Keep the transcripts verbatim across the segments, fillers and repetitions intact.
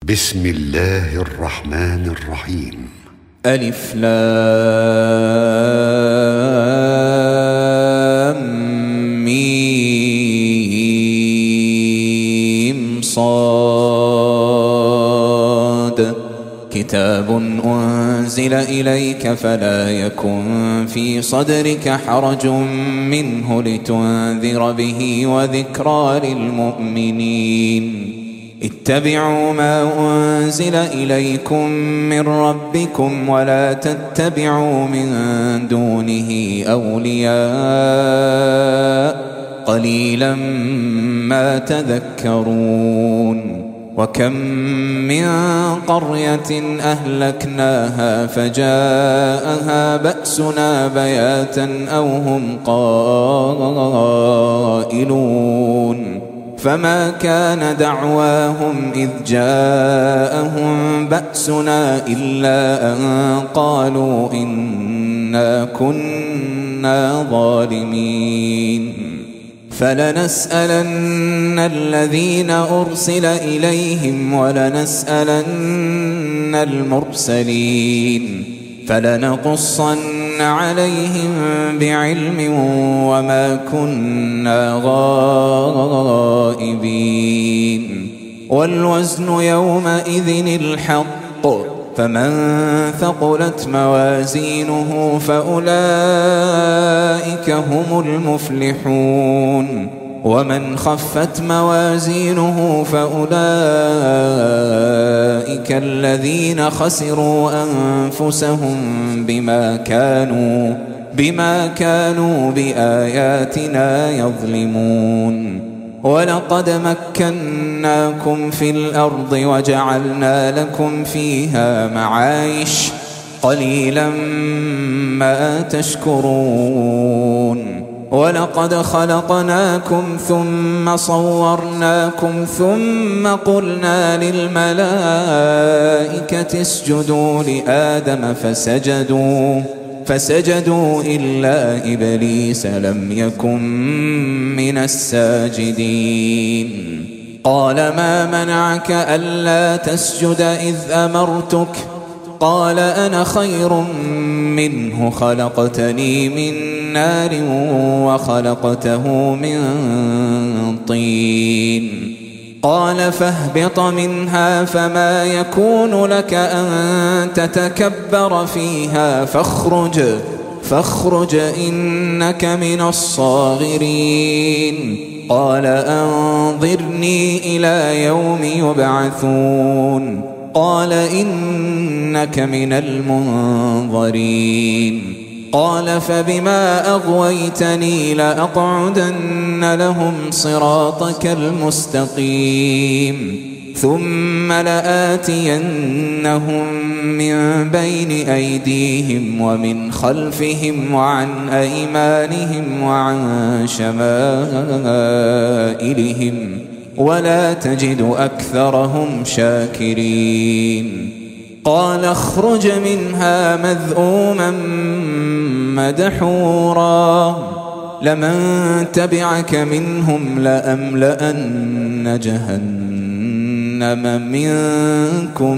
بسم الله الرحمن الرحيم. ألف لام ميم صاد كتاب أنزل إليك فلا يكن في صدرك حرج منه لتنذر به وذكرى للمؤمنين. اتبعوا ما أنزل إليكم من ربكم ولا تتبعوا من دونه أولياء قليلا ما تذكرون. وكم من قرية أهلكناها فجاءها بأسنا بياتا أو هم قائلون فما كان دعواهم إذ جاءهم بأسنا إلا أن قالوا إنا كنا ظالمين. فلنسألن الذين أرسل إليهم ولنسألن المرسلين فلنقصن عليهم بعلم وما كنا غائبين. والوزن يومئذ الحق فمن ثقلت موازينه فأولئك هم المفلحون ومن خفت موازينه فأولئك الذين خسروا أنفسهم بما كانوا بما كانوا بآياتنا يظلمون. ولقد مكناكم في الأرض وجعلنا لكم فيها معايش قليلا ما تشكرون. ولقد خلقناكم ثم صورناكم ثم قلنا للملائكة اسجدوا لآدم فسجدوا فسجدوا إلا إبليس لم يكن من الساجدين. قال ما منعك ألا تسجد إذ أمرتك قال أنا خير منه خلقتني من نار وخلقته من طين. قال فاهبط منها فما يكون لك أن تتكبر فيها فاخرج فاخرج إنك من الصاغرين. قال أنظرني إلى يوم يبعثون. قال إنك من المنظرين. قال فبما أغويتني لأقعدن لهم صراطك المستقيم ثم لآتينهم من بين أيديهم ومن خلفهم وعن أيمانهم وعن شمائلهم ولا تجد أكثرهم شاكرين. قال اخرج منها مذءوما مدحورا لمن تبعك منهم لأملأن جهنم منكم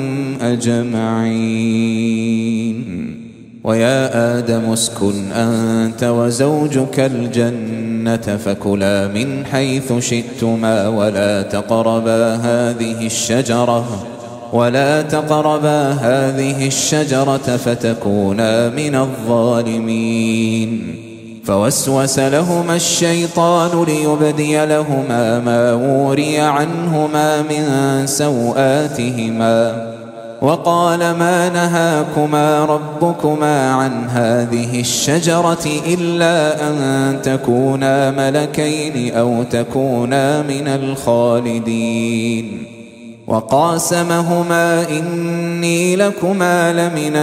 أجمعين. ويا آدم اسكن أنت وزوجك الجنة فكلا من حيث شئتما ولا تقربا هذه الشجرة ولا تقربا هذه الشجرة فتكونا من الظالمين. فوسوس لهما الشيطان ليبدي لهما ما وري عنهما من سوآتهما وقال ما نهاكما ربكما عن هذه الشجرة إلا أن تكونا ملكين أو تكونا من الخالدين. وقاسمهما إني لكما لمن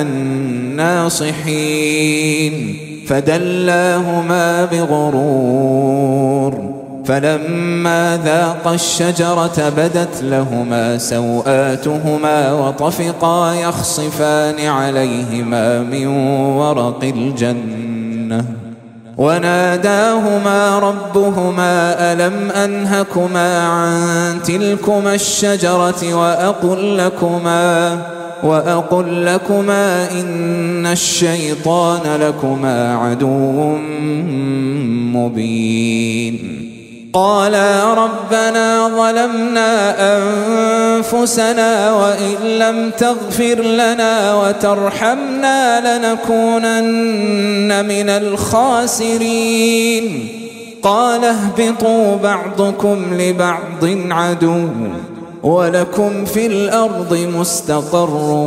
الناصحين فدلاهما بغرور فلما ذاقا الشجرة بدت لهما سوآتهما وطفقا يخصفان عليهما من ورق الجنة وناداهما ربهما ألم أنهكما عن تلكما الشجرة وأقل لكما وأقل لكما إن الشيطان لكما عدو مبين قالا ربنا ظلمنا أنفسنا وإن لم تغفر لنا وترحمنا لنكونن من الخاسرين قال اهبطوا بعضكم لبعض عدو ولكم في الأرض مستقر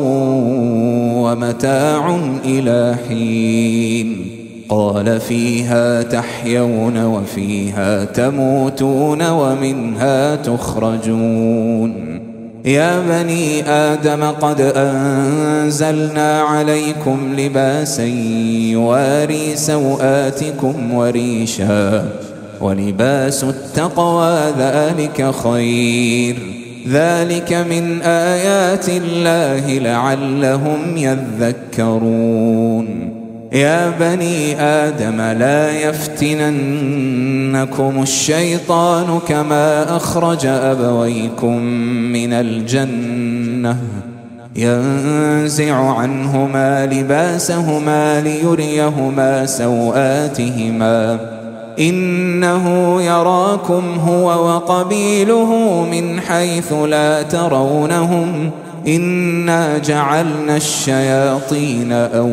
ومتاع إلى حين قال فيها تحيون وفيها تموتون ومنها تخرجون يا بني آدم قد أنزلنا عليكم لباسا يواري سوآتكم وريشا ولباس التقوى ذلك خير ذلك من آيات الله لعلهم يذكرون يا بني آدم لا يفتننكم الشيطان كما أخرج أبويكم من الجنة ينزع عنهما لباسهما ليريهما سوآتهما إنه يراكم هو وقبيله من حيث لا ترونهم إنا جعلنا الشياطين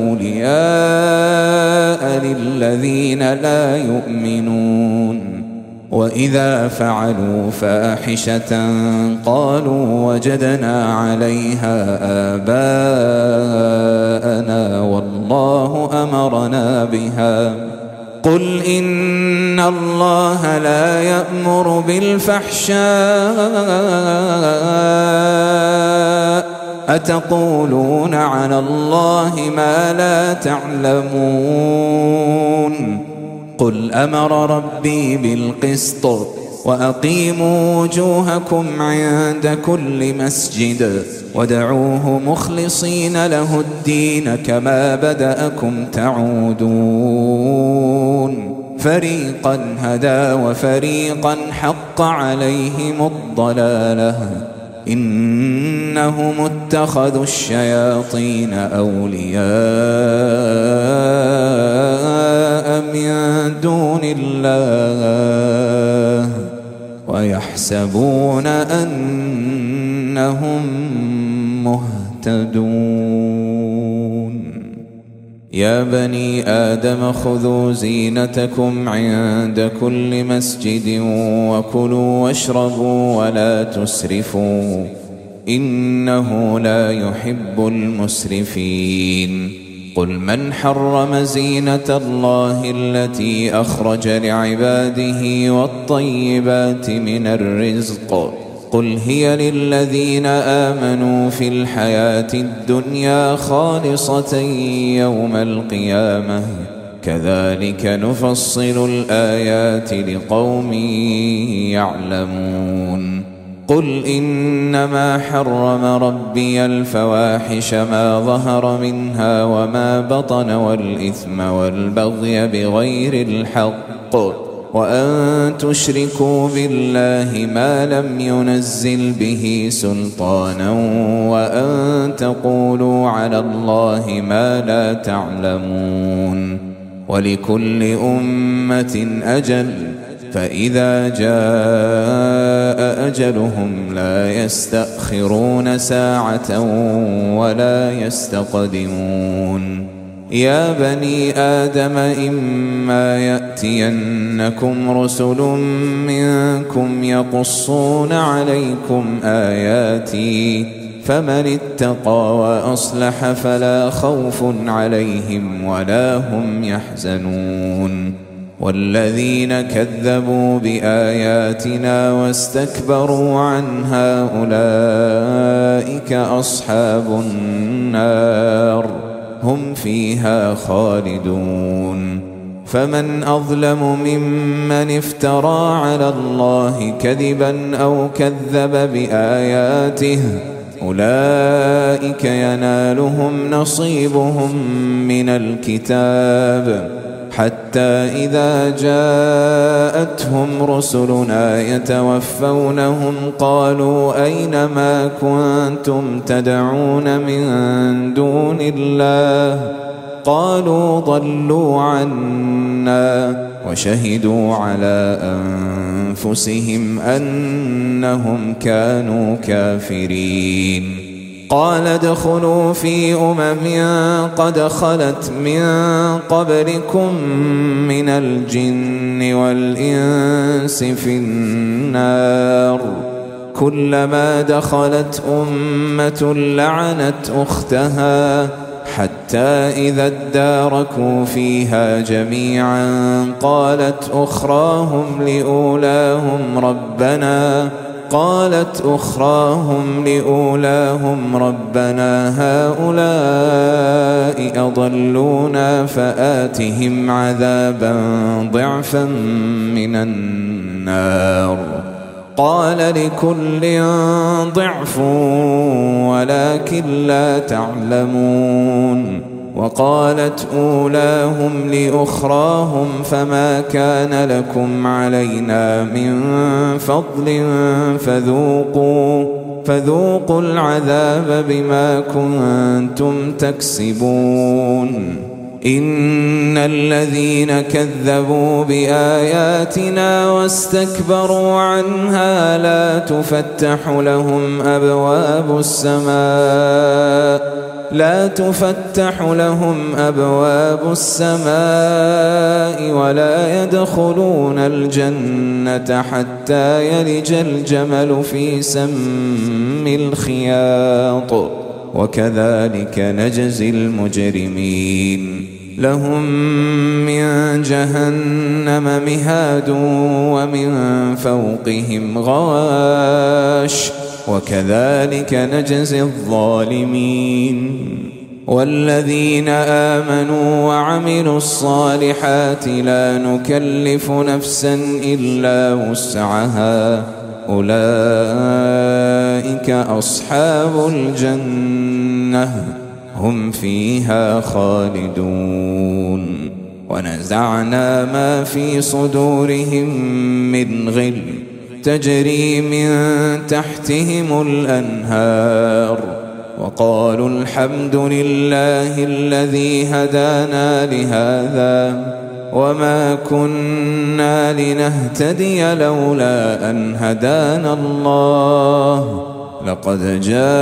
أولياء للذين لا يؤمنون وإذا فعلوا فاحشة قالوا وجدنا عليها آباءنا والله أمرنا بها قل إن الله لا يأمر بالفحشاء أتقولون على الله ما لا تعلمون قل أمر ربي بالقسط وأقيموا وجوهكم عند كل مسجد ودعوه مخلصين له الدين كما بدأكم تعودون فريقا هدى وفريقا حق عليهم الضلالة إنهم اتخذوا الشياطين أولياء من دون الله ويحسبون أنهم مهتدون يا بني آدم خذوا زينتكم عند كل مسجد وكلوا واشربوا ولا تسرفوا إنه لا يحب المسرفين قل من حرم زينة الله التي أخرج لعباده والطيبات من الرزق قل هي للذين آمنوا في الحياة الدنيا خالصة يوم القيامة كذلك نفصل الآيات لقوم يعلمون قل إنما حرم ربي الفواحش ما ظهر منها وما بطن والإثم والبغي بغير الحق وأن تشركوا بالله ما لم ينزل به سلطانا وأن تقولوا على الله ما لا تعلمون ولكل أمة أجل فإذا جاء أجلهم لا يستأخرون ساعة ولا يستقدمون يا بني آدم إما يأتينكم رسل منكم يقصون عليكم آياتي فمن اتقى وأصلح فلا خوف عليهم ولا هم يحزنون والذين كذبوا بآياتنا واستكبروا عنها أولئك أصحاب النار هم فيها خالدون فمن أظلم ممن افترى على الله كذبا أو كذب بآياته أولئك ينالهم نصيبهم من الكتاب حتى إذا جاءتهم رسلنا يتوفونهم قالوا أين ما كنتم تدعون من دون الله قالوا ضلوا عنا وشهدوا على أنفسهم أنهم كانوا كافرين. قال ادخلوا في أمم قد خلت من قبلكم من الجن والإنس في النار كلما دخلت أمة لعنت أختها حتى إذا اداركوا فيها جميعا قالت أخراهم لأولاهم ربنا قالت أخراهم لأولاهم ربنا هؤلاء أضلونا فآتهم عذابا ضعفا من النار قال لكل ضعف ولكن لا تعلمون. وقالت أولاهم لأخراهم فما كان لكم علينا من فضل فذوقوا فذوقوا العذاب بما كنتم تكسبون. إن الذين كذبوا بآياتنا واستكبروا عنها لا تفتح لهم أبواب السماء لا تفتح لهم أبواب السماء ولا يدخلون الجنة حتى يلج الجمل في سم الخياط وكذلك نجزي المجرمين. لهم من جهنم مهاد ومن فوقهم غواش وكذلك نجزي الظالمين. والذين آمنوا وعملوا الصالحات لا نكلف نفسا إلا وسعها أولئك أصحاب الجنة هم فيها خالدون. ونزعنا ما في صدورهم من غل تجري من تحتهم الأنهار وقالوا الحمد لله الذي هدانا لهذا وما كنا لنهتدي لولا أن هدانا الله لقد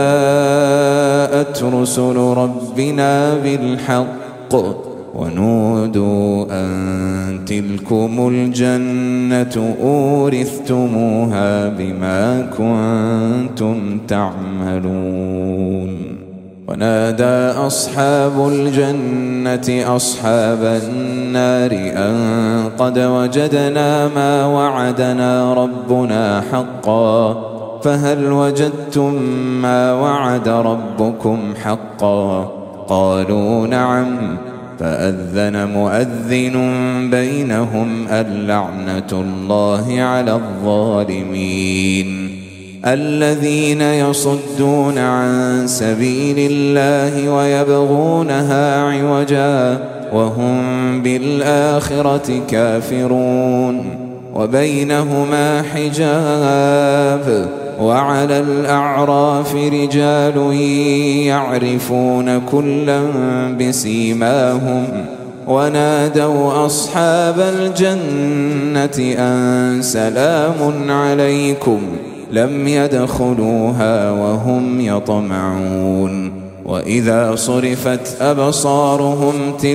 جاءت رسل ربنا بالحق ونودوا أن تلكم الجنة أورثتموها بما كنتم تعملون. ونادى أصحاب الجنة أصحاب النار أن قد وجدنا ما وعدنا ربنا حقا فهل وجدتم ما وعد ربكم حقا قالوا نعم فأذن مؤذن بينهم اللعنة الله على الظالمين الذين يصدون عن سبيل الله ويبغونها عوجا وهم بالآخرة كافرون وبينهما حجاب وعلى الأعراف رجال يعرفون كلا بسيماهم ونادوا أصحاب الجنة أن سلام عليكم لم يدخلوها وهم يطمعون وإذا صرفت أبصارهم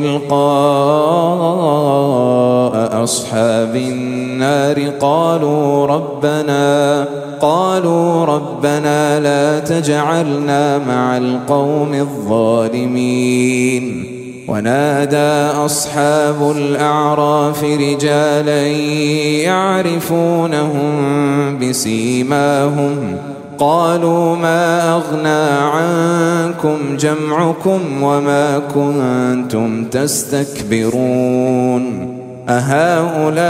تلقاء أصحاب النار قالوا ربنا قالوا ربنا لا تجعلنا مع القوم الظالمين ونادى أصحاب الأعراف رجالا يعرفونهم بسيماهم قالوا ما أغنى عنكم جمعكم وما كنتم تستكبرون أهؤلاء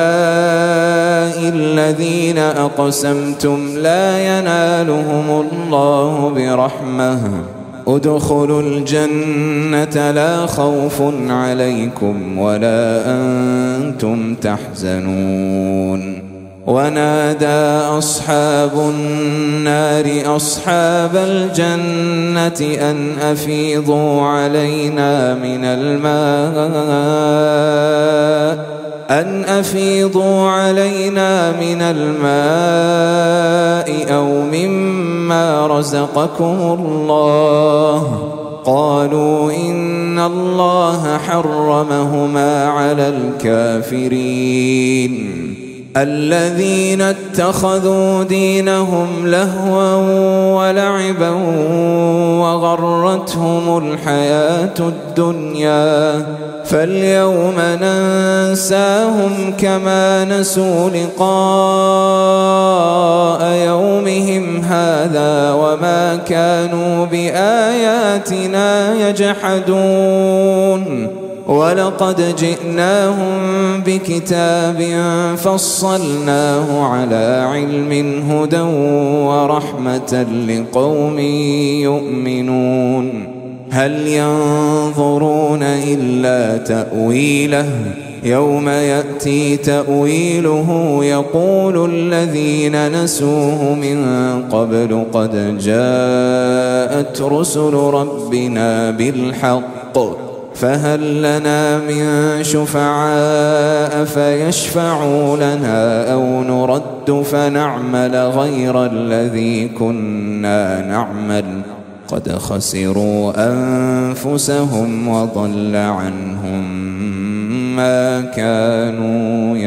الذين أقسمتم لا ينالهم الله برحمة ادخلوا الجنة لا خوف عليكم ولا أنتم تحزنون. ونادى أصحاب النار أصحاب الجنة أن أفيضوا علينا من الماء أن أفيضوا علينا من الماء أو مما رزقكم الله. قالوا إن الله حرمهما على الكافرين. الذين اتخذوا دينهم لهوا ولعبا وغرتهم الحياة الدنيا فاليوم ننساهم كما نسوا لقاء يومهم هذا وما كانوا بآياتنا يجحدون. ولقد جئناهم بكتاب فصلناه على علم هدى ورحمة لقوم يؤمنون. هل ينظرون إلا تأويله يوم يأتي تأويله يقول الذين نسوه من قبل قد جاءت رسل ربنا بالحق فهل لنا من شفعاء فيشفعوا لنا أو نرد فنعمل غير الذي كنا نعمل قد خسروا أنفسهم وضل عنهم ما كانوا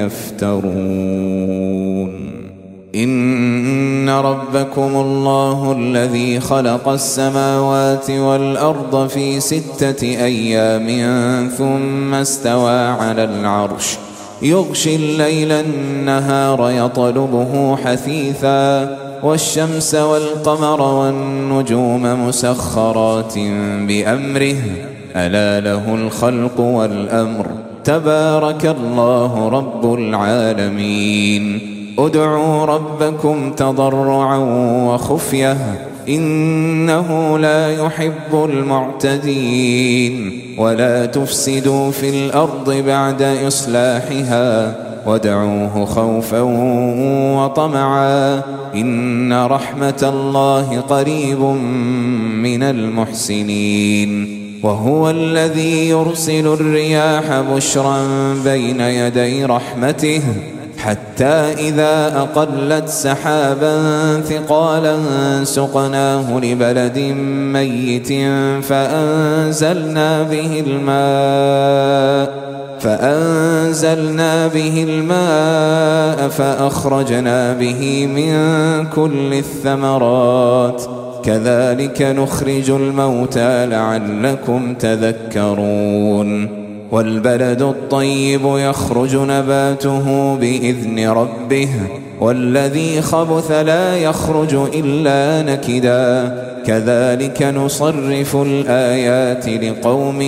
يفترون. إن ربكم الله الذي خلق السماوات والأرض في ستة أيام ثم استوى على العرش يغشي الليل النهار يطلبه حثيثا والشمس والقمر والنجوم مسخرات بأمره ألا له الخلق والأمر تبارك الله رب العالمين. ادعوا ربكم تضرعا وخفية إنه لا يحب المعتدين. ولا تفسدوا في الأرض بعد إصلاحها وادعوه خوفا وطمعا إن رحمة الله قريب من المحسنين. وهو الذي يرسل الرياح بشرا بين يدي رحمته حتى إذا أقلت سحابا ثقالا سقناه لبلد ميت فأنزلنا به الماء فأنزلنا به الماء فأخرجنا به من كل الثمرات كذلك نخرج الموتى لعلكم تذكرون. والبلد الطيب يخرج نباته بإذن ربه والذي خبث لا يخرج إلا نكدا كذلك نصرف الآيات لقوم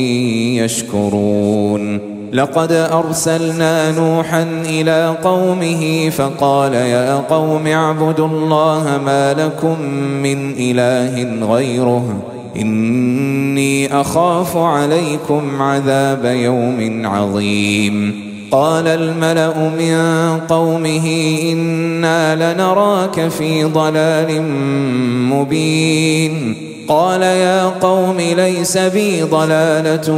يشكرون. لقد أرسلنا نوحا إلى قومه فقال يا قوم اعبدوا الله ما لكم من إله غيره إني أخاف عليكم عذاب يوم عظيم. قال الملأ من قومه إنا لنراك في ضلال مبين. قال يا قوم ليس بي ضلالة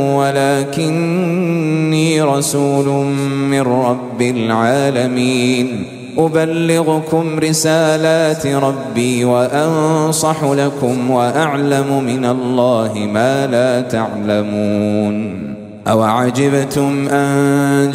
ولكني رسول من رب العالمين أبلغكم رسالات ربي وأنصح لكم وأعلم من الله ما لا تعلمون. أوعجبتم أن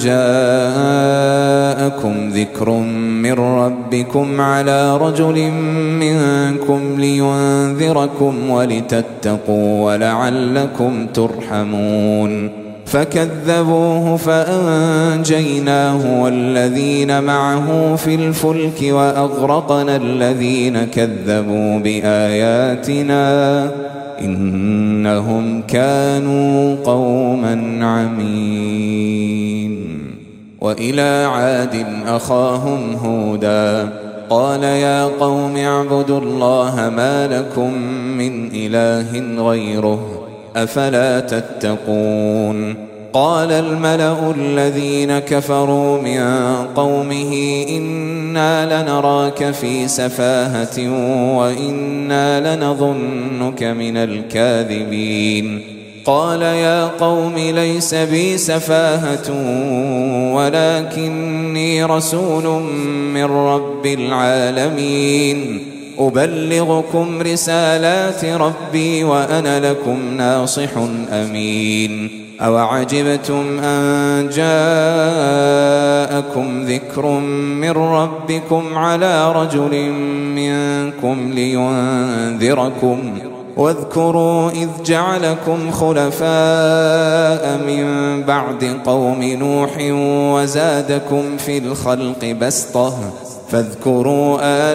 جاءكم ذكر من ربكم على رجل منكم لينذركم ولتتقوا ولعلكم ترحمون. فكذبوه فأنجيناه والذين معه في الفلك وأغرقنا الذين كذبوا بآياتنا إنهم كانوا قوما عمين. وإلى عاد أخاهم هودا قال يا قوم اعبدوا الله ما لكم من إله غيره أفلا تتقون قال الملأ الذين كفروا من قومه إنا لنراك في سفاهة وإنا لنظنك من الكاذبين قال يا قوم ليس بي سفاهة ولكني رسول من رب العالمين أبلغكم رسالات ربي وأنا لكم ناصح أمين أوعجبتم أن جاءكم ذكر من ربكم على رجل منكم لينذركم واذكروا إذ جعلكم خلفاء من بعد قوم نوح وزادكم في الخلق بسطة فاذكروا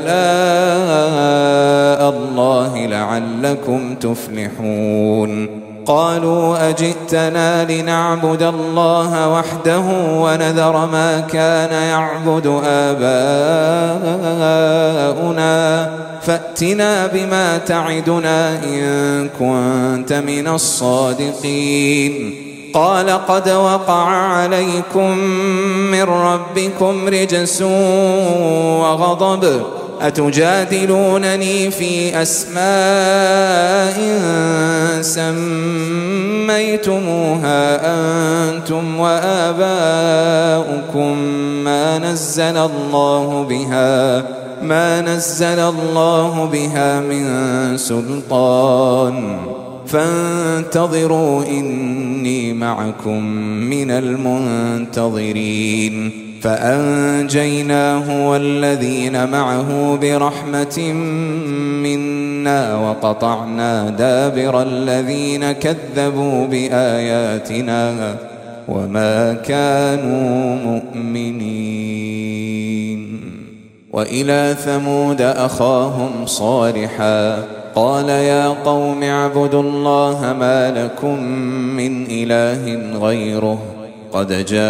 آلاء الله لعلكم تفلحون قالوا أجئتنا لنعبد الله وحده ونذر ما كان يعبد آباؤنا فأتنا بما تعدنا إن كنت من الصادقين قال قد وقع عليكم من ربكم رجس وغضب أتجادلونني في أسماء سميتموها أنتم وآباؤكم ما نزل الله بها ما نزل الله بها من سلطان فانتظروا إني معكم من المنتظرين فأنجيناه والذين معه برحمة منا وقطعنا دابر الذين كذبوا بآياتنا وما كانوا مؤمنين وإلى ثمود أخاهم صالحا قال يا قوم اعبدوا الله ما لكم من إله غيره قد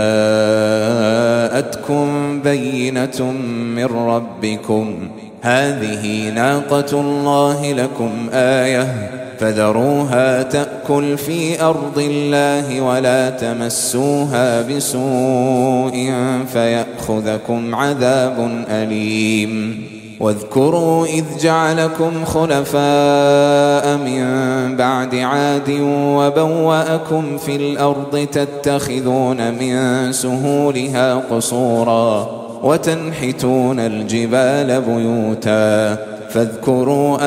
جاءتكم بينة من ربكم هذه ناقة الله لكم آية فذروها تأكل في أرض الله ولا تمسوها بسوء فيأخذكم عذاب أليم واذكروا إذ جعلكم خلفاء من بعد عاد وبوأكم في الأرض تتخذون من سهولها قصورا وتنحتون الجبال بيوتا فاذكروا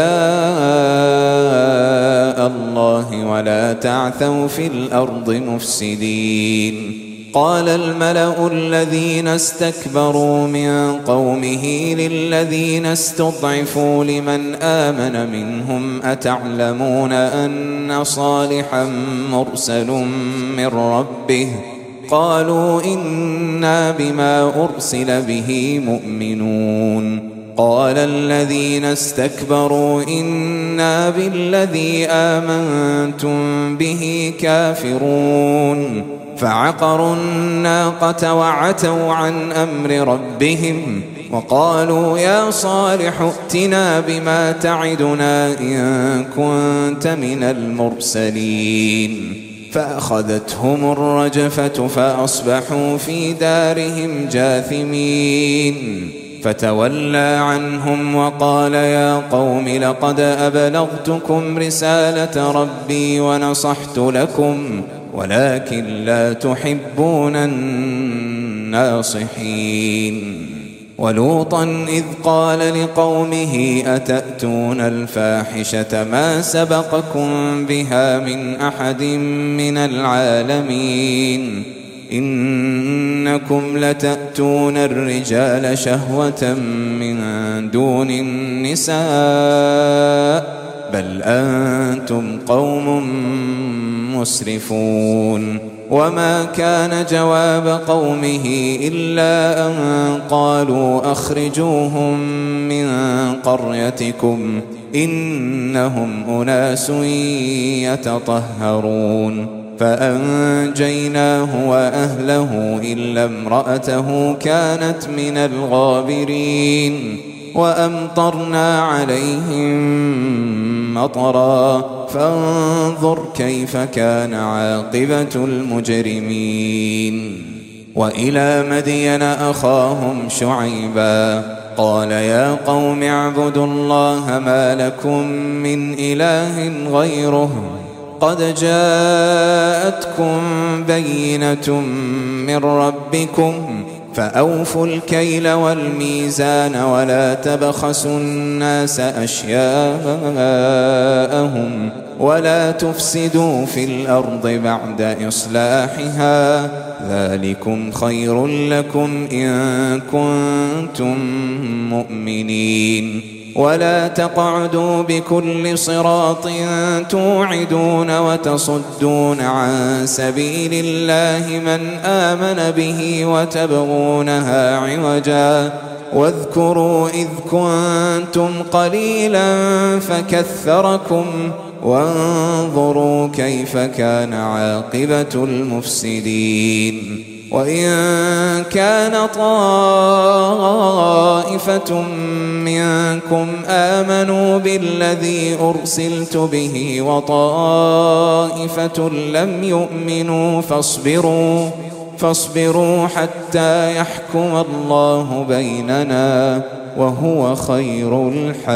آلاء الله ولا تعثوا في الأرض مفسدين قال الملأ الذين استكبروا من قومه للذين استضعفوا لمن آمن منهم أتعلمون أن صالحا مرسل من ربه قالوا إنا بما أرسل به مؤمنون قال الذين استكبروا إنا بالذي آمنتم به كافرون فعقروا الناقة وعتوا عن أمر ربهم وقالوا يا صالح ائتنا بما تعدنا إن كنت من المرسلين فأخذتهم الرجفة فأصبحوا في دارهم جاثمين فتولى عنهم وقال يا قوم لقد أبلغتكم رسالة ربي ونصحت لكم ولكن لا تحبون الناصحين ولوطا إذ قال لقومه أتأتون الفاحشة ما سبقكم بها من أحد من العالمين إنكم لتأتون الرجال شهوة من دون النساء بل أنتم قوم مسرفون وما كان جواب قومه إلا أن قالوا أخرجوهم من قريتكم إنهم أناس يتطهرون فأنجيناه وأهله إلا امرأته كانت من الغابرين وأمطرنا عليهم مطرا فانظر كيف كان عاقبة المجرمين. وإلى مدين أخاهم شعيبا قال يا قوم اعبدوا الله ما لكم من إله غيره قد جاءتكم بينة من ربكم فأوفوا الكيل والميزان ولا تبخسوا الناس أشياءهم ولا تفسدوا في الأرض بعد إصلاحها ذلكم خير لكم إن كنتم مؤمنين. ولا تقعدوا بكل صراط توعدون وتصدون عن سبيل الله من آمن به وتبغونها عوجا واذكروا إذ كنتم قليلا فكثركم وانظروا كيف كان عاقبة المفسدين. وإن كان طائفة منكم آمنوا بالذي أرسلت به وطائفة لم يؤمنوا فاصبروا فاصبروا حتى يحكم الله بيننا وهو خير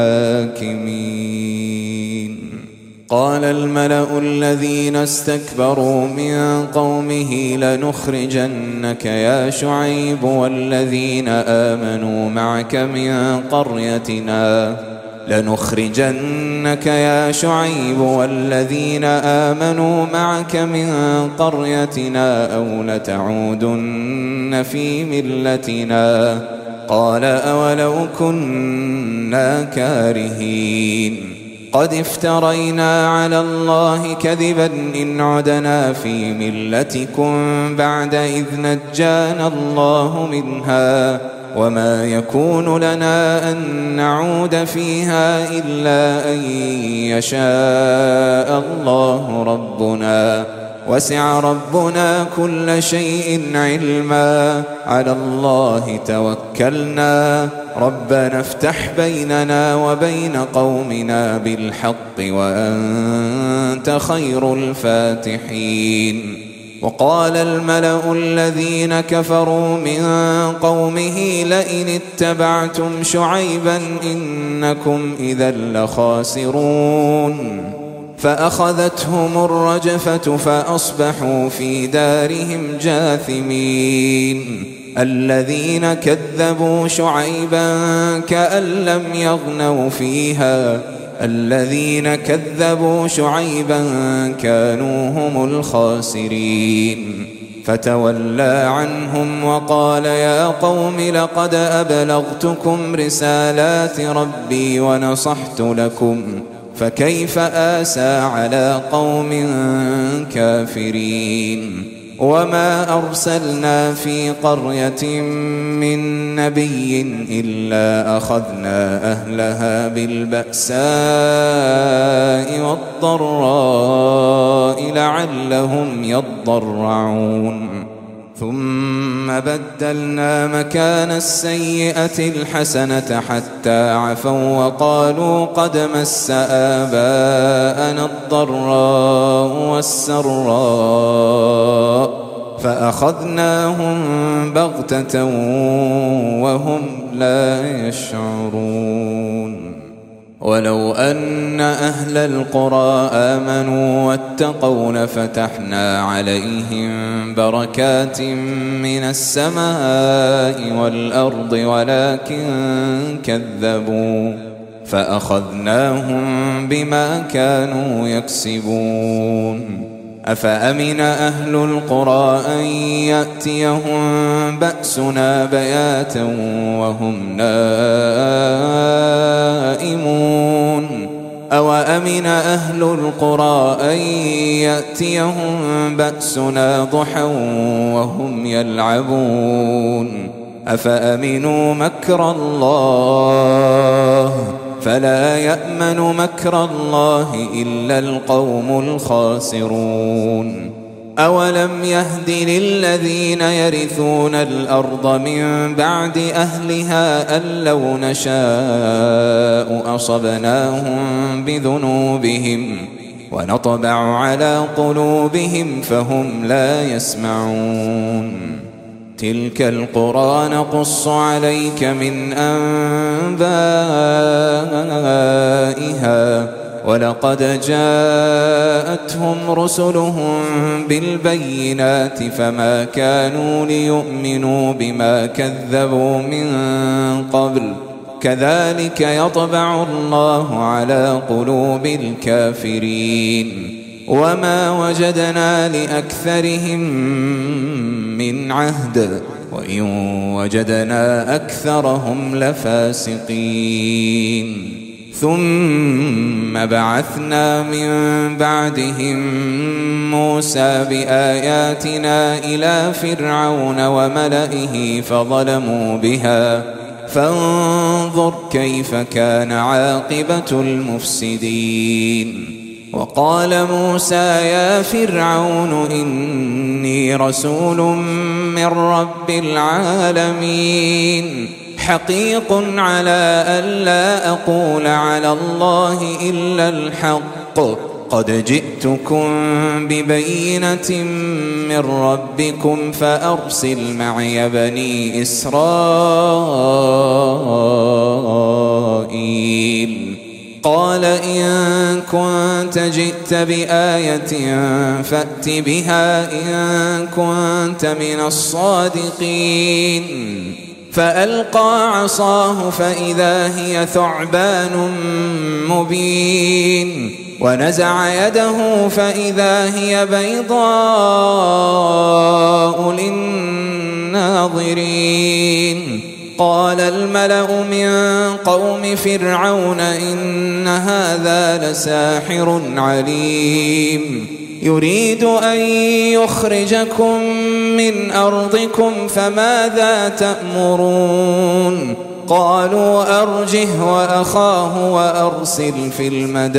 الحاكمين. قال الملأ الذين استكبروا من قومه لنخرجنك يا شعيب والذين آمنوا معك من قريتنا لنخرجنك يا شعيب والذين آمنوا معك من قريتنا أو لتعودن في ملتنا قال أولو كنا كارهين قد افترينا على الله كذبا إن عدنا في ملتكم بعد إذ نجانا الله منها وما يكون لنا أن نعود فيها إلا أن يشاء الله ربنا وسع ربنا كل شيء علما على الله توكلنا ربنا افتح بيننا وبين قومنا بالحق وأنت خير الفاتحين. وقال الملأ الذين كفروا من قومه لئن اتبعتم شعيبا إنكم إذا لخاسرون فأخذتهم الرجفة فأصبحوا في دارهم جاثمين. الذين كذبوا شعيبا كأن لم يغنوا فيها الذين كذبوا شعيبا كانوا هم الخاسرين فتولى عنهم وقال يا قوم لقد أبلغتكم رسالات ربي ونصحت لكم فكيف آسى على قوم كافرين. وما أرسلنا في قرية من نبي إلا أخذنا أهلها بالبأساء والضراء لعلهم يضرعون ثم بدلنا مكان السيئة الحسنة حتى عفوا وقالوا قد مس آباءنا الضراء والسراء فأخذناهم بغتة وهم لا يشعرون. ولو أن أهل القرى آمنوا واتقوا لفتحنا عليهم بركات من السماء والأرض ولكن كذبوا فأخذناهم بما كانوا يكسبون. أفأمن أهل القرى أن يأتيهم بأسنا بياتا وهم نائمون أو أمن أهل القرى أن يأتيهم بأسنا ضحى وهم يلعبون أفأمنوا مكر الله فلا يأمن مكر الله إلا القوم الخاسرون. أولم يهد للذين يرثون الأرض من بعد أهلها أن لو نشاء أصبناهم بذنوبهم ونطبع على قلوبهم فهم لا يسمعون تلك القرى نقص عليك من أنبائها ولقد جاءتهم رسلهم بالبينات فما كانوا ليؤمنوا بما كذبوا من قبل كذلك يطبع الله على قلوب الكافرين وما وجدنا لأكثرهم من عهد وإن وجدنا أكثرهم لفاسقين ثم بعثنا من بعدهم موسى بآياتنا إلى فرعون وملئه فظلموا بها فانظر كيف كان عاقبة المفسدين وقال موسى يا فرعون إني رسول من رب العالمين حقيق على ألا أقول على الله إلا الحق قد جئتكم ببينة من ربكم فأرسل معي بني إسرائيل قال إن كنت جئت بآية فأت بها إن كنت من الصادقين فألقى عصاه فإذا هي ثعبان مبين ونزع يده فإذا هي بيضاء للناظرين قال الملأ من قوم فرعون إن هذا لساحر عليم يريد أن يخرجكم من أرضكم فماذا تأمرون قالوا أرجه وأخاه وأرسل في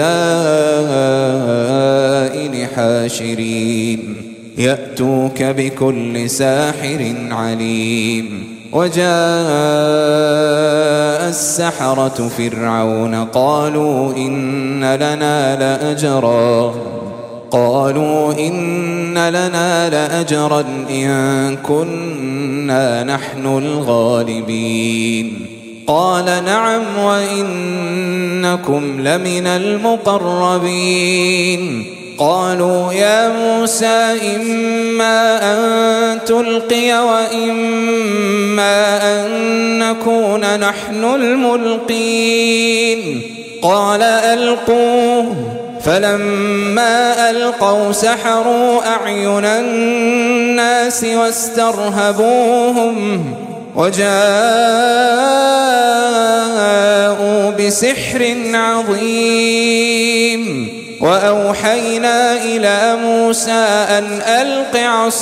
المدائن حاشرين يأتوك بكل ساحر عليم وجاء السحرة فرعون قالوا إن لنا لأجرا قالوا إن لنا لأجرا إن كنا نحن الغالبين قال نعم وإنكم لمن المقربين قالوا يا موسى إما أن تلقي وإما أن نكون نحن الملقين قال ألقوه فلما ألقوا سحروا أعين الناس واسترهبوهم وجاءوا بسحر عظيم وأوحينا إلى موسى أن ألق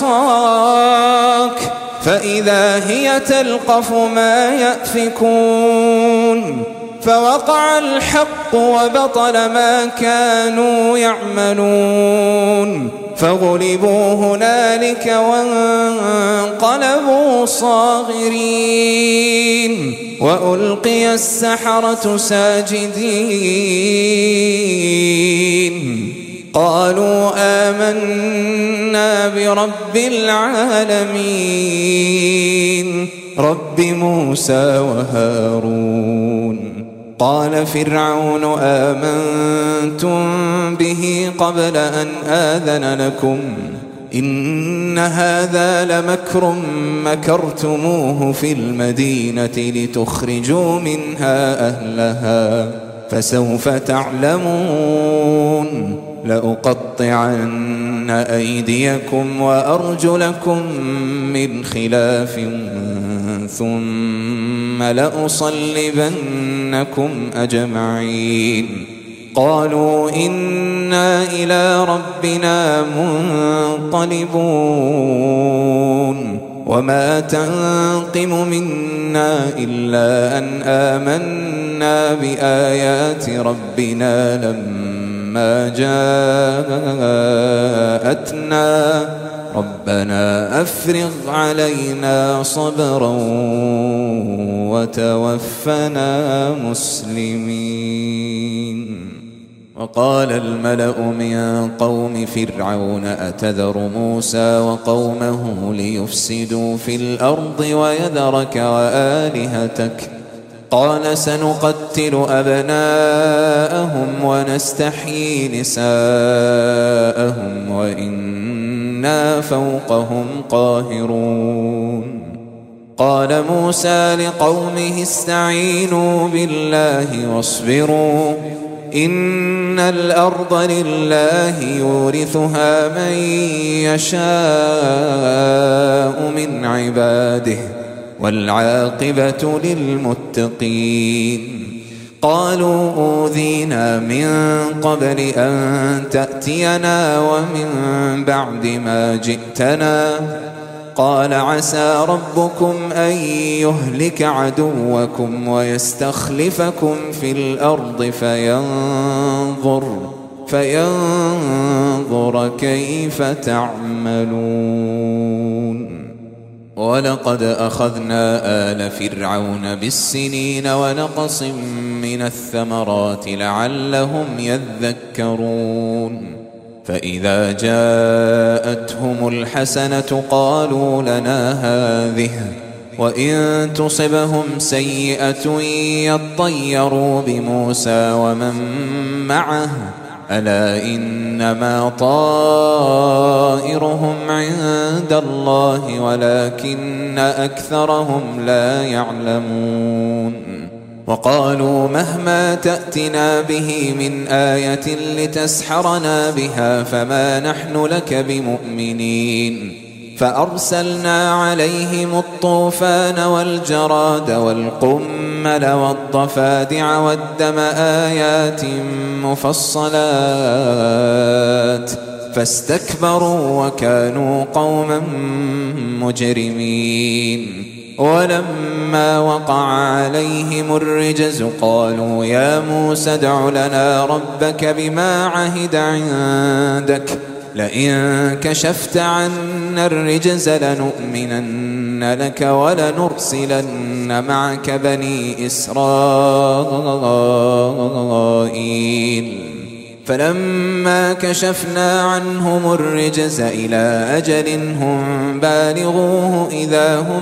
عصاك فإذا هي تلقف ما يأفكون فوقع الحق وبطل ما كانوا يعملون فغلبوا هنالك وانقلبوا صاغرين وألقي السحرة ساجدين قالوا آمنا برب العالمين رب موسى وهارون قال فرعون آمنتم به قبل أن آذن لكم إن هذا لمكر مكرتموه في المدينة لتخرجوا منها أهلها فسوف تعلمون لأقطعن أيديكم وأرجلكم من خلاف ثم لأصلبنكم أجمعين قالوا إنا إلى ربنا منقلبون وما تنقم منا إلا أن آمنا بآيات ربنا لما فلما جاءتنا ربنا أفرغ علينا صبرا وتوفنا مسلمين. وقال الملأ من قوم فرعون أتذر موسى وقومه ليفسدوا في الأرض ويذرك وآلهتك قال سنقتل أبناءهم ونستحيي نساءهم وإنا فوقهم قاهرون. قال موسى لقومه استعينوا بالله واصبروا إن الأرض لله يورثها من يشاء من عباده والعاقبة للمتقين. قالوا أوذينا من قبل أن تأتينا ومن بعد ما جئتنا قال عسى ربكم أن يهلك عدوكم ويستخلفكم في الأرض فينظر, فينظر كيف تعملون. ولقد أخذنا آل فرعون بالسنين ونقص من الثمرات لعلهم يذكرون. فإذا جاءتهم الحسنة قالوا لنا هذه وإن تصبهم سيئة يطيروا بموسى ومن معه ألا إنما طائرهم عند الله ولكن أكثرهم لا يعلمون. وقالوا مهما تأتنا به من آية لتسحرنا بها فما نحن لك بمؤمنين. فأرسلنا عليهم الطوفان والجراد والقمل والضفادع والدم آيات مفصلات فاستكبروا وكانوا قوما مجرمين. ولما وقع عليهم الرجز قالوا يا موسى ادع لنا ربك بما عهد عندك لئن كشفت عنا الرجز لنؤمنن لك ولنرسلن معك بني إسرائيل. فلما كشفنا عنهم الرجز إلى أجل هم بالغوه إذا هم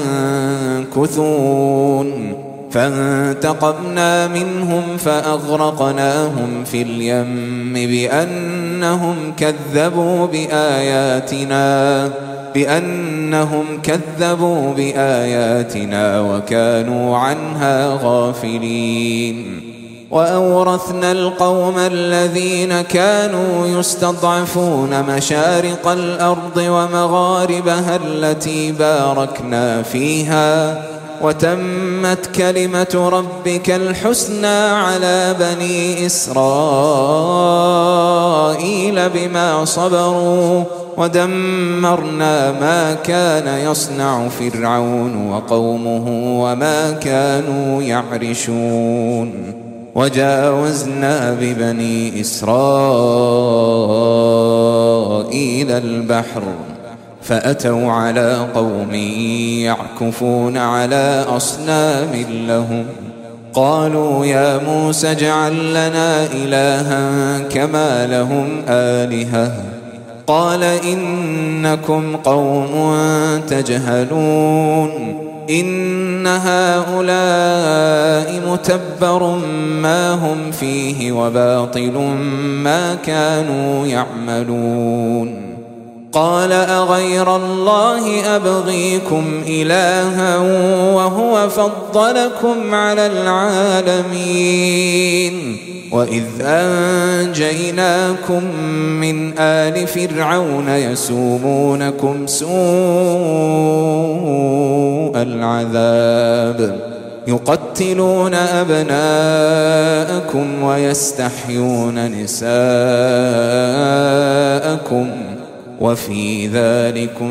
ينكثون. فانتقمنا منهم فأغرقناهم في اليم بأنهم كذبوا بآياتنا بأنهم كذبوا بآياتنا وكانوا عنها غافلين. وأورثنا القوم الذين كانوا يستضعفون مشارق الأرض ومغاربها التي باركنا فيها وتمت كلمة ربك الحسنى على بني إسرائيل بما صبروا ودمرنا ما كان يصنع فرعون وقومه وما كانوا يعرشون. وجاوزنا ببني إسرائيل البحر فأتوا على قوم يعكفون على أصنام لهم قالوا يا موسى اجعل لنا إلها كما لهم آلهة قال إنكم قوم تجهلون إن هؤلاء متبر ما هم فيه وباطل ما كانوا يعملون. قال أغير الله أبغيكم إلها وهو فضلكم على العالمين وإذ أنجيناكم من آل فرعون يسومونكم سوء العذاب يقتلون أبناءكم ويستحيون نساءكم وفي ذلكم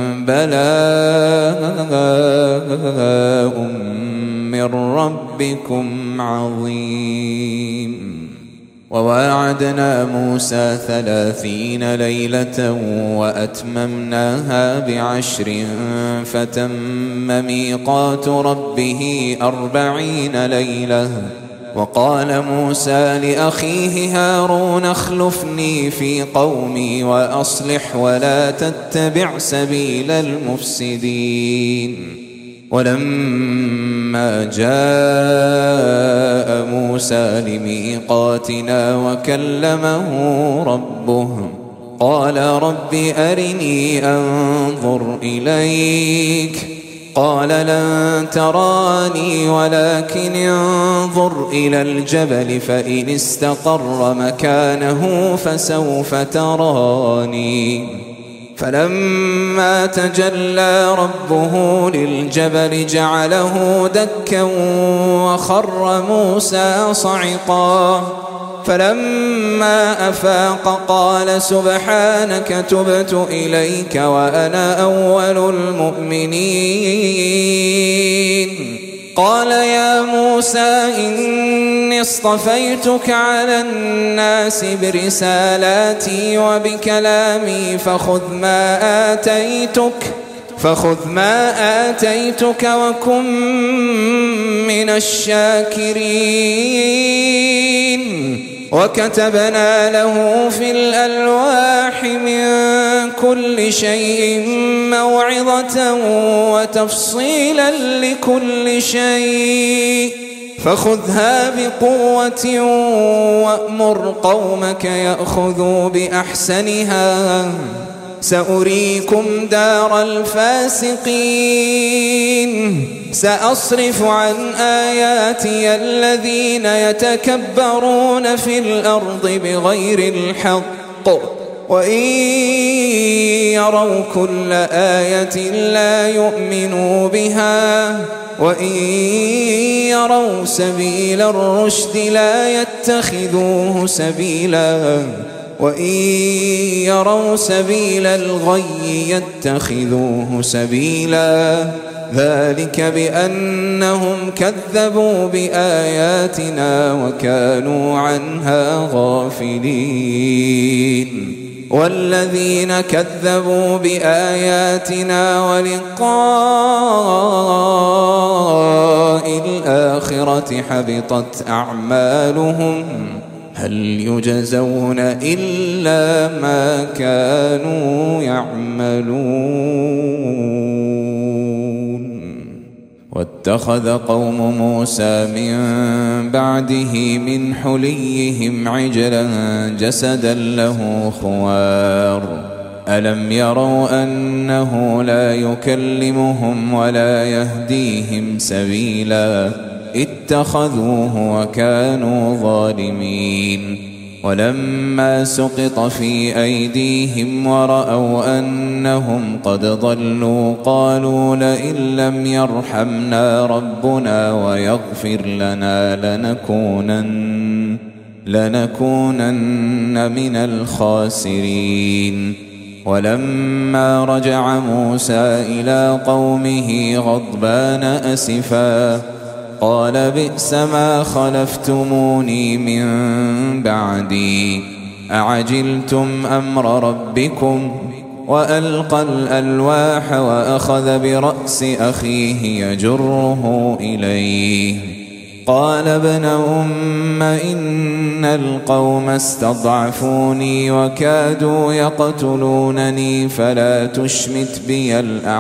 بلاء من ربكم عظيم. وواعدنا موسى ثلاثين ليلة وأتممناها بعشر فتم ميقات ربه أربعين ليلة. وقال موسى لأخيه هارون اخلفني في قومي وأصلح ولا تتبع سبيل المفسدين. ولما جاء موسى لميقاتنا وكلمه ربه قال رب أرني أنظر إليك قال لن تراني ولكن انظر إلى الجبل فإن استقر مكانه فسوف تراني. فلما تجلى ربه للجبل جعله دكا وخر موسى صعقا. فلما أفاق قال سبحانك تبت إليك وأنا أول المؤمنين. قال يا موسى إني اصطفيتك على الناس برسالاتي وبكلامي فخذ ما آتيتك فخذ ما آتيتك وكن من الشاكرين. وكتبنا له في الألواح من كل شيء موعظة وتفصيلا لكل شيء فخذها بقوة وأمر قومك يأخذوا بأحسنها سأريكم دار الفاسقين. سأصرف عن آياتي الذين يتكبرون في الأرض بغير الحق وإن يروا كل آية لا يؤمنوا بها وإن يروا سبيل الرشد لا يتخذوه سبيلا وإن يروا سبيل الغي يتخذوه سبيلا. ذلك بأنهم كذبوا بآياتنا وكانوا عنها غافلين. والذين كذبوا بآياتنا ولقاء الآخرة حبطت أعمالهم هل يجزون إلا ما كانوا يعملون. واتخذ قوم موسى من بعده من حليهم عجلا جسدا له خوار ألم يروا أنه لا يكلمهم ولا يهديهم سبيلا اتخذوه وكانوا ظالمين. ولما سقط في أيديهم ورأوا أنهم قد ضلوا قالوا لئن لم يرحمنا ربنا ويغفر لنا لنكونن, لنكونن من الخاسرين. ولما رجع موسى إلى قومه غضبان أسفا قال بئس ما خلفتموني من بعدي أعجلتم أمر ربكم وألقى الألواح وأخذ برأس أخيه يجره إليه قال ابن أم إن القوم استضعفوني وكادوا يقتلونني فلا تشمت بي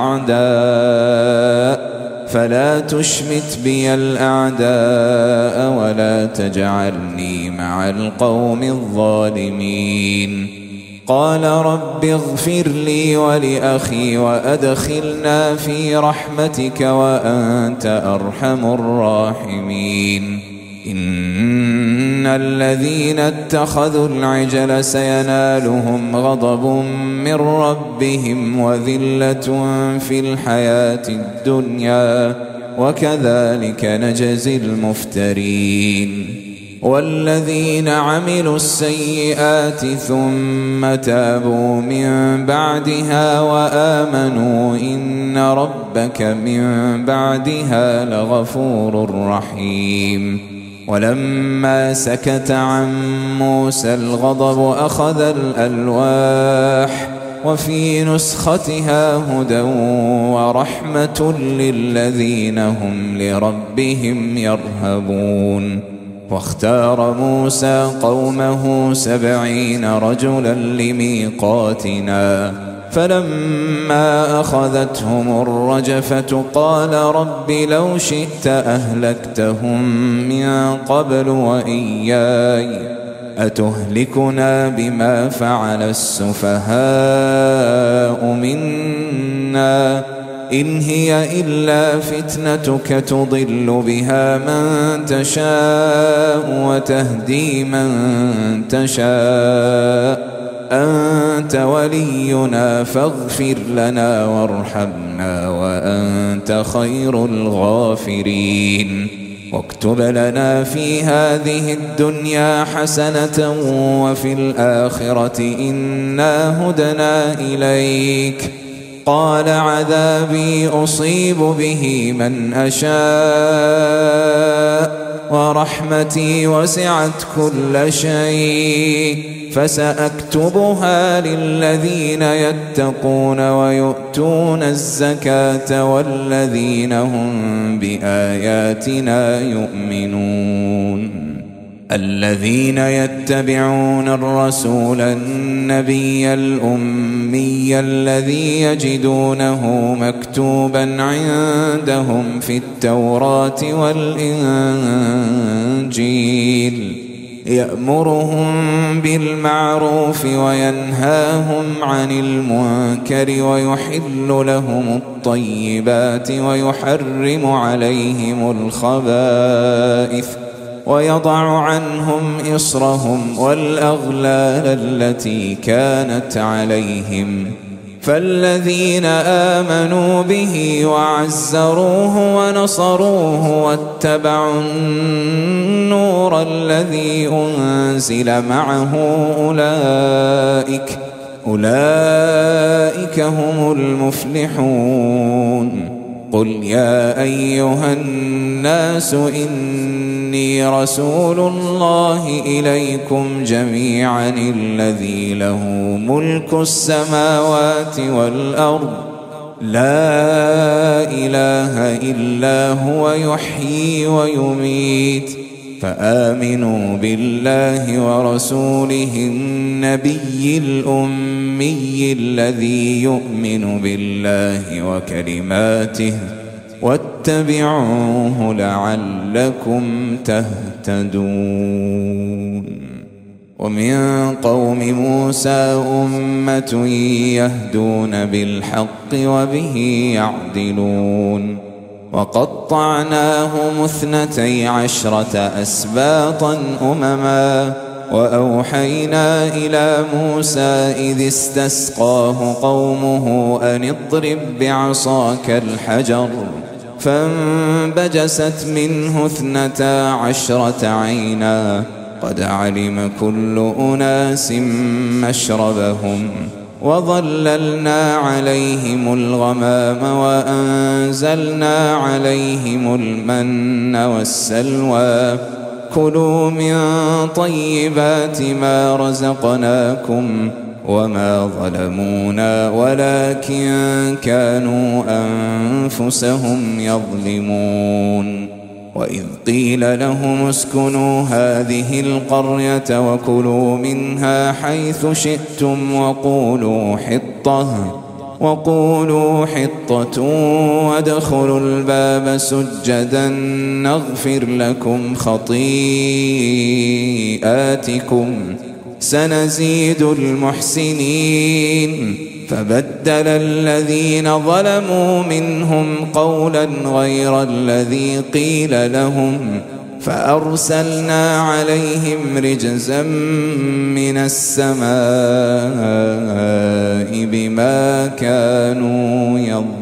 الأعداء فلا تشمت بي الأعداء ولا تجعلني مع القوم الظالمين. قال رب اغفر لي ولأخي وأدخلنا في رحمتك وأنت أرحم الراحمين. إن الذين اتخذوا العجل سينالهم غضب من ربهم وذلة في الحياة الدنيا وكذلك نجزي المفترين. والذين عملوا السيئات ثم تابوا من بعدها وآمنوا إن ربك من بعدها لغفور رحيم. ولما سكت عن موسى الغضب أخذ الألواح وفي نسختها هدى ورحمة للذين هم لربهم يرهبون. واختار موسى قومه سبعين رجلا لميقاتنا فلما أخذتهم الرجفة قال رب لو شئت أهلكتهم من قبل وإياي أتهلكنا بما فعل السفهاء منا إن هي إلا فتنتك تضل بها من تشاء وتهدي من تشاء أنت ولينا فاغفر لنا وارحمنا وأنت خير الغافرين. واكتب لنا في هذه الدنيا حسنة وفي الآخرة إنا هدنا إليك. قال عذابي أصيب به من أشاء ورحمتي وسعت كل شيء فسأكتبها للذين يتقون ويؤتون الزكاة والذين هم بآياتنا يؤمنون. الذين يتبعون الرسول النبي الأمي الذي يجدونه مكتوبا عندهم في التوراة والإنجيل يأمرهم بالمعروف وينهاهم عن المنكر ويحل لهم الطيبات ويحرم عليهم الخبائث ويضع عنهم إصرهم والأغلال التي كانت عليهم. فالذين آمنوا به وعزروه ونصروه واتبعوا النور الذي أنزل معه أولئك أولئك هم المفلحون. قل يا أيها الناس إني رسول الله إليكم جميعا الذي له ملك السماوات والأرض لا إله إلا هو يحيي ويميت فآمنوا بالله ورسوله النبي الأمي الذي يؤمن بالله وكلماته واتبعوه لعلكم تهتدون. ومن قوم موسى أمة يهدون بالحق وبه يعدلون. وقطعناهم اثنتي عشرة أسباطا أمما وأوحينا إلى موسى إذ استسقاه قومه أن اضرب بعصاك الحجر فانبجست منه اثنتا عشرة عينا قد علم كل أناس مشربهم وظللنا عليهم الغمام وأنزلنا عليهم المن والسلوى كلوا من طيبات ما رزقناكم وما ظلمونا ولكن كانوا أنفسهم يظلمون. وإذ قيل لهم اسكنوا هذه القرية وكلوا منها حيث شئتم وقولوا حطة وقولوا حطة وادخلوا الباب سجدا نغفر لكم خطيئاتكم سنزيد المحسنين. فبدل الذين ظلموا منهم قولا غير الذي قيل لهم فأرسلنا عليهم رجزا من السماء بما كانوا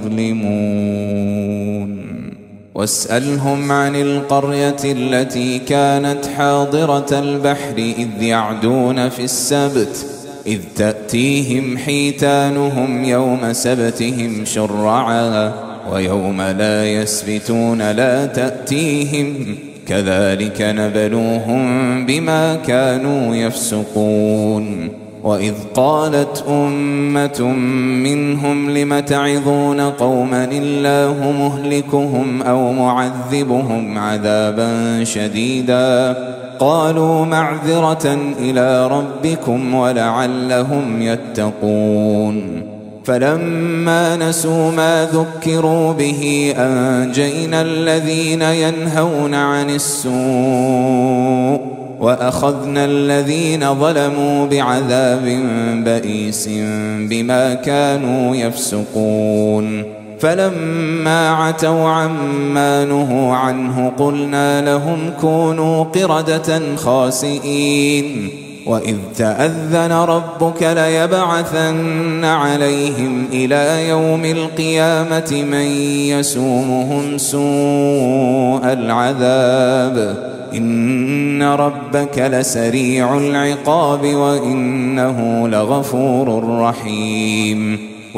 يظلمون. واسألهم عن القرية التي كانت حاضرة البحر إذ يعدون في السبت إذ تأتيهم حيتانهم يوم سبتهم شرعا ويوم لا يسبتون لا تأتيهم كذلك نبلوهم بما كانوا يفسقون وإذ قالت أمة منهم لم تعظون قوما الله مهلكهم أو معذبهم عذابا شديدا قالوا معذرة إلى ربكم ولعلهم يتقون فلما نسوا ما ذكروا به أنجينا الذين ينهون عن السوء وأخذنا الذين ظلموا بعذاب بئيس بما كانوا يفسقون فلما عتوا عما نهوا عنه قلنا لهم كونوا قردة خاسئين وإذ تأذن ربك ليبعثن عليهم إلى يوم القيامة من يسومهم سوء العذاب إن ربك لسريع العقاب وإنه لغفور رحيم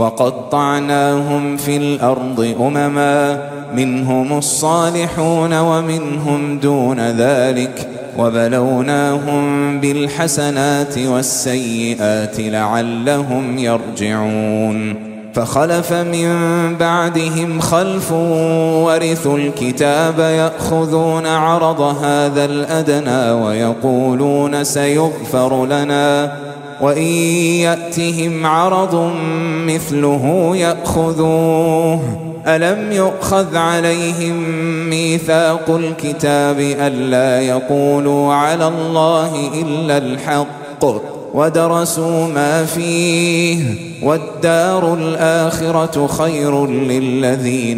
وقطعناهم في الأرض أمما منهم الصالحون ومنهم دون ذلك وبلوناهم بالحسنات والسيئات لعلهم يرجعون فخلف من بعدهم خلف ورثوا الكتاب يأخذون عرض هذا الأدنى ويقولون سيغفر لنا وإن يأتهم عرض مثله يأخذوه ألم يؤخذ عليهم ميثاق الكتاب ألا يقولوا على الله إلا الحق ودرسوا ما فيه والدار الآخرة خير للذين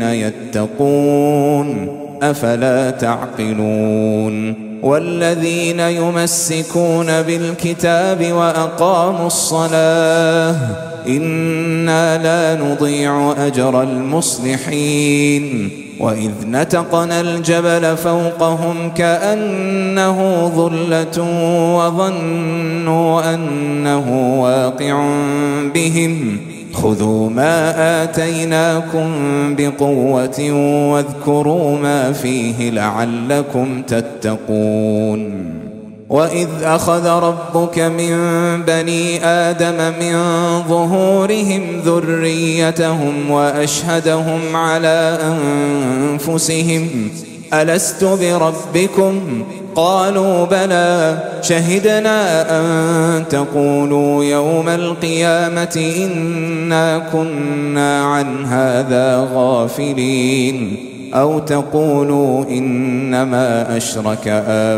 يتقون أفلا تعقلون والذين يمسكون بالكتاب وأقاموا الصلاة إنا لا نضيع أجر المصلحين وإذ نتقنا الجبل فوقهم كأنه ظلة وظنوا أنه واقع بهم خذوا ما آتيناكم بقوة واذكروا ما فيه لعلكم تتقون وإذ أخذ ربك من بني آدم من ظهورهم ذريتهم وأشهدهم على أنفسهم ألست بربكم قالوا بلى شهدنا أن تقولوا يوم القيامة إنا كنا عن هذا غافلين أو تقولوا إنما أشرك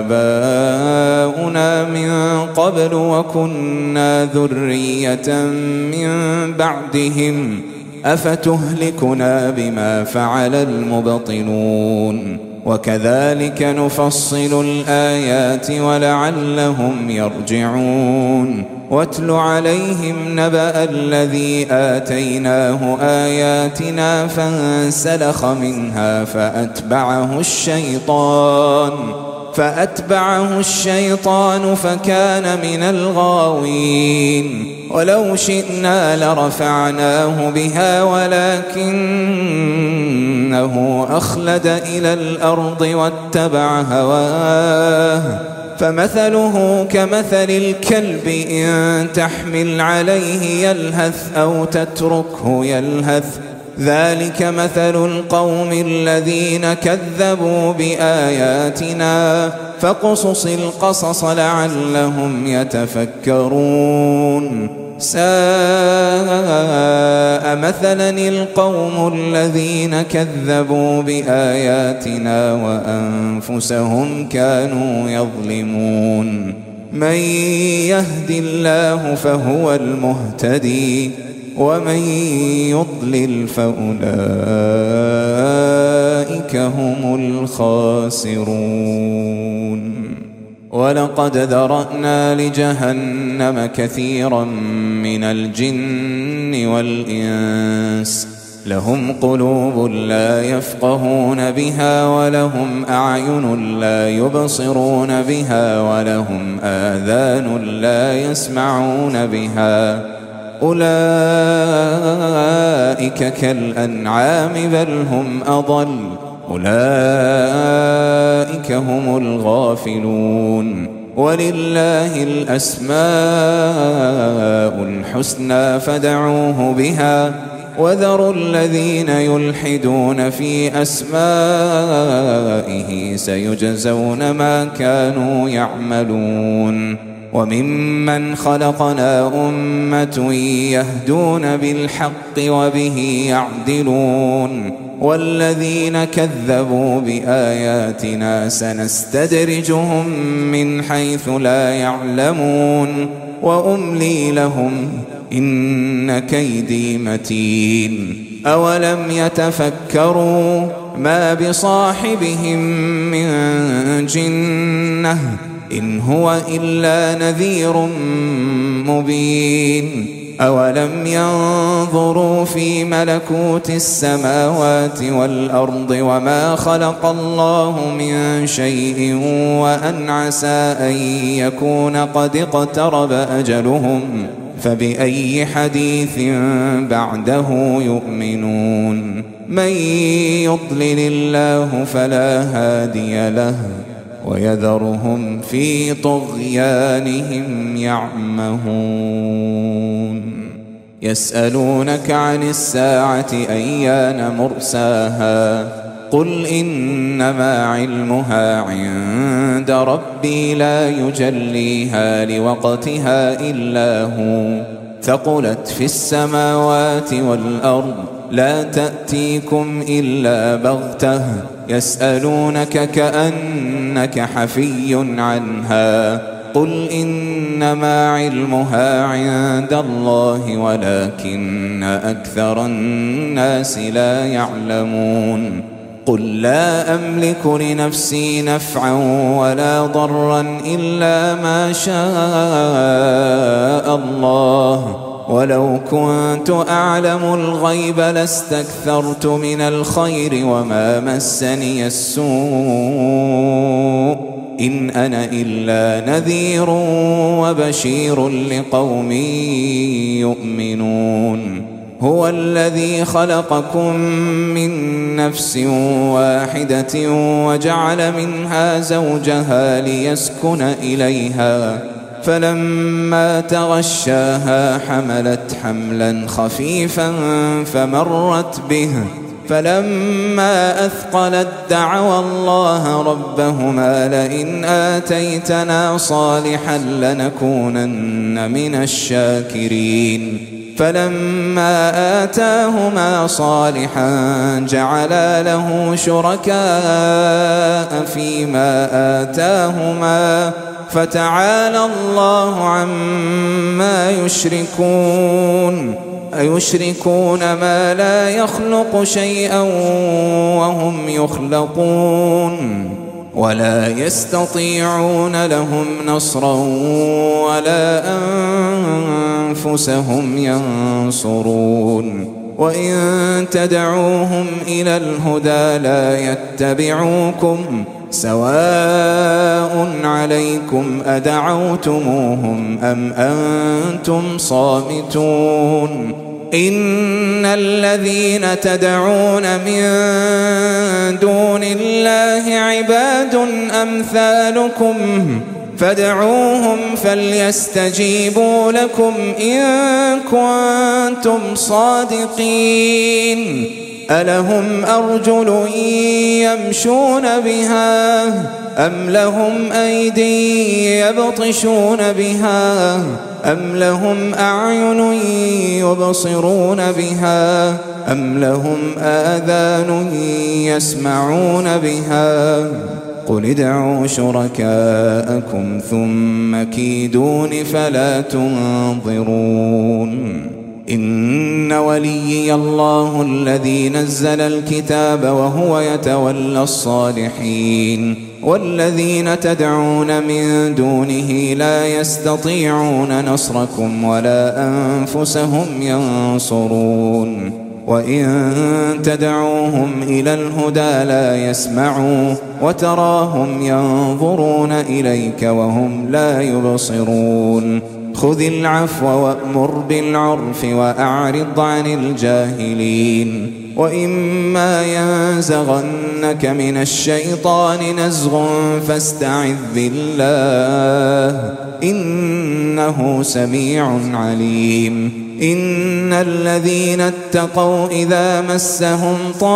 آباؤنا من قبل وكنا ذرية من بعدهم أفتهلكنا بما فعل المبطلون وكذلك نفصل الآيات ولعلهم يرجعون واتل عليهم نبأ الذي آتيناه آياتنا فانسلخ منها فأتبعه الشيطان فأتبعه الشيطان فكان من الغاوين ولو شئنا لرفعناه بها ولكنه أخلد إلى الأرض واتبع هواه فمثله كمثل الكلب إن تحمل عليه يلهث أو تتركه يلهث ذلك مثل القوم الذين كذبوا بآياتنا فاقصص القصص لعلهم يتفكرون ساء مثلا القوم الذين كذبوا بآياتنا وأنفسهم كانوا يظلمون من يهد الله فهو المهتدي ومن يضلل فأولئك هم الخاسرون ولقد ذرأنا لجهنم كثيرا من الجن والإنس لهم قلوب لا يفقهون بها ولهم أعين لا يبصرون بها ولهم آذان لا يسمعون بها أولئك كالأنعام بل هم أضل أولئك هم الغافلون. ولله الأسماء الحسنى فادعوه بها وذروا الذين يلحدون في أسمائه سيجزون ما كانوا يعملون. وممن خلقنا أمة يهدون بالحق وبه يعدلون والذين كذبوا بآياتنا سنستدرجهم من حيث لا يعلمون وأملي لهم إن كيدي متين. أولم يتفكروا ما بصاحبهم من جنة إن هو إلا نذير مبين. أولم ينظروا في ملكوت السماوات والأرض وما خلق الله من شيء وأن عسى أن يكون قد اقترب أجلهم فبأي حديث بعده يؤمنون. من يضلل الله فلا هادي له ويذرهم في طغيانهم يعمهون. يسألونك عن الساعة أيان مرساها قل إنما علمها عند ربي لا يجليها لوقتها إلا هو ثقلت في السماوات والأرض لا تأتيكم إلا بغتة يسألونك كأنك حفي عنها قل إنما علمها عند الله ولكن أكثر الناس لا يعلمون. قل لا أملك لنفسي نفعا ولا ضرا إلا ما شاء الله ولو كنت أعلم الغيب لاستكثرت من الخير وما مسني السوء إن أنا إلا نذير وبشير لقوم يؤمنون. هو الذي خلقكم من نفس واحدة وجعل منها زوجها ليسكن إليها فلما تغشاها حملت حملا خفيفا فمرت به فلما أثقلت دعوا الله ربهما لئن آتيتنا صالحا لنكونن من الشاكرين فلما آتاهما صالحا جعلا له شركاء فيما آتاهما فتعالى الله عما يشركون. أيشركون ما لا يخلق شيئا وهم يخلقون ولا يستطيعون لهم نصرا ولا أنفسهم ينصرون. وإن تدعوهم إلى الهدى لا يتبعوكم سواء عليكم أدعوتموهم أم أنتم صامتون. إن الذين تدعون من دون الله عباد أمثالكم فادعوهم فليستجيبوا لكم إن كنتم صادقين. ألهم أرجل يمشون بها أم لهم أيدي يبطشون بها أم لهم أعين يبصرون بها أم لهم آذان يسمعون بها قل ادعوا شركاءكم ثم كيدون فلا تنظرون. إن وليي الله الذي نزل الكتاب وهو يتولى الصالحين والذين تدعون من دونه لا يستطيعون نصركم ولا أنفسهم ينصرون. وإن تدعوهم إلى الهدى لا يسمعوا وتراهم ينظرون إليك وهم لا يبصرون. خذ العفو وأمر بالعرف وأعرض عن الجاهلين وإما ينزغنك من الشيطان نزغ فاستعذ بالله إنه سميع عليم إن الذين اتقوا إذا مسهم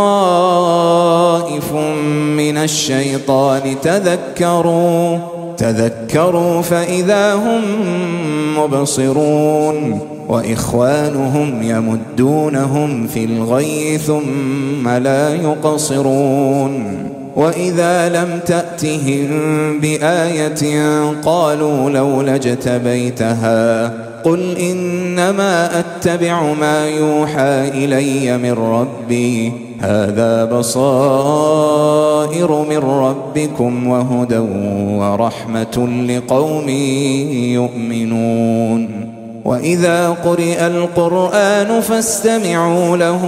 طائف من الشيطان تذكروا تذكروا فإذا هم مبصرون وإخوانهم يمدونهم في الغي ثم لا يقصرون وإذا لم تأتهم بآية قالوا لولا اجتبيتها قل إنما أتبع ما يوحى إلي من ربي هذا بصائر من ربكم وهدى ورحمة لقوم يؤمنون وإذا قرئ القرآن فاستمعوا له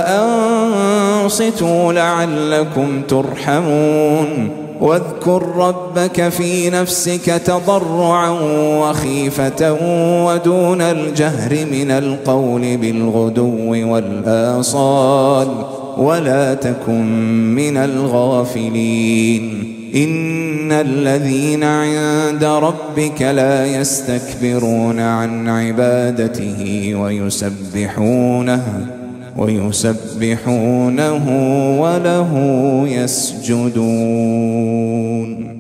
وأنصتوا لعلكم ترحمون واذكر ربك في نفسك تضرعا وخيفة ودون الجهر من القول بالغدو والآصال ولا تكن من الغافلين إن الذين عند ربك لا يستكبرون عن عبادته ويسبحونه ويسبحونه وله يسجدون.